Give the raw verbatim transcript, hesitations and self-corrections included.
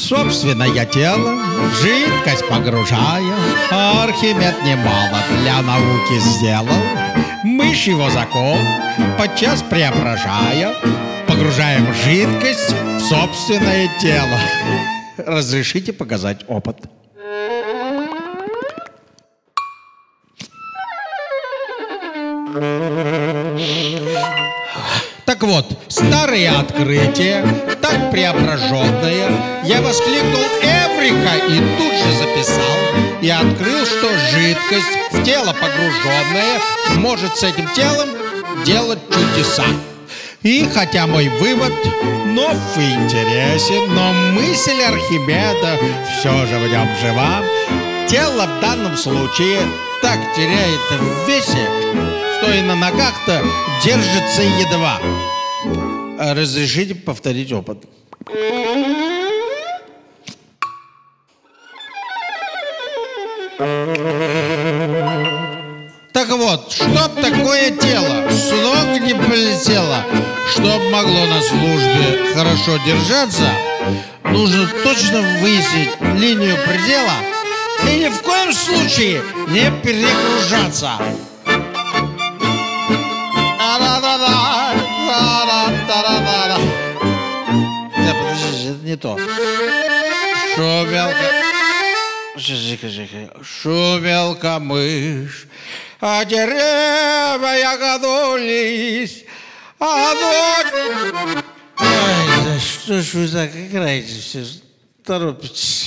собственное тело в жидкость погружая. Архимед немало для науки сделал. Мышь его закон подчас преображая, погружаем жидкость в собственное тело. Разрешите показать опыт? Так вот, старые открытия, так преображенные, я воскликнул «Эврика!» и тут же записал. И открыл, что жидкость в тело погруженная может с этим телом делать чудеса. И хотя мой вывод нов и интересен, но мысль Архимеда все же в нем жива. Тело в данном случае так теряет в весе, что и на ногах-то держится едва. Разрешите повторить опыт? Так вот, чтоб такое тело с ног не полетело, чтоб могло на службе хорошо держаться, нужно точно выяснить линию предела и ни в коем случае не перегружаться. Да, подождите, это не то. Шумелка. Шумелка мышь, а деревья ягодулись, а ночь... Ай, да что ж вы так играете все, торопитесь?